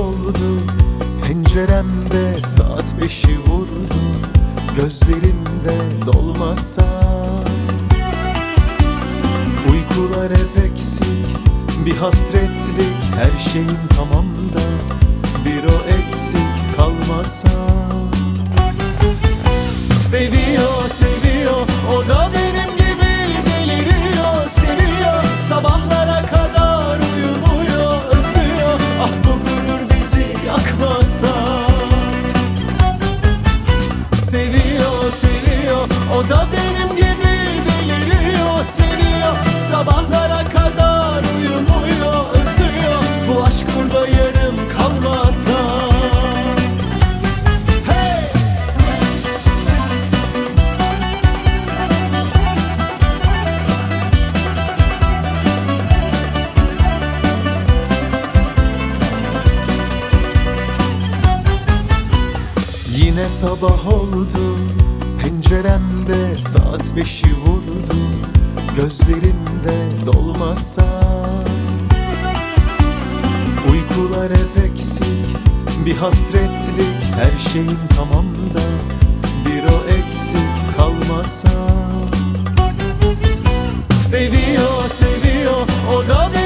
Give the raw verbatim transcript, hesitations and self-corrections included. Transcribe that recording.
oldu, penceremde saat beşi vurdu. Gözlerimde dolmasa, uykular hep eksik, bir hasretlik. Her şeyim tamam da bir o eksik kalmasa. Seviyor, seviyor, o da benim gibi deliriyor. Seviyor, sabahlara kadar uyumuyor, özlüyor. Ah bu gurur bizi yakmasa. Seviyor, seviyor, o da benim gibi deliriyor. Seviyor, sabahlara kadar uyumuyor, özlüyor. Bu aşk burada yarım kalmasa. Yine sabah oldu, penceremde saat beşi vurdu. Gözlerimde dolmasa, uykular hep eksik, bir hasretlik. Her şeyim tamam da bir o eksik kalmasa. Seviyor, seviyor, o da beni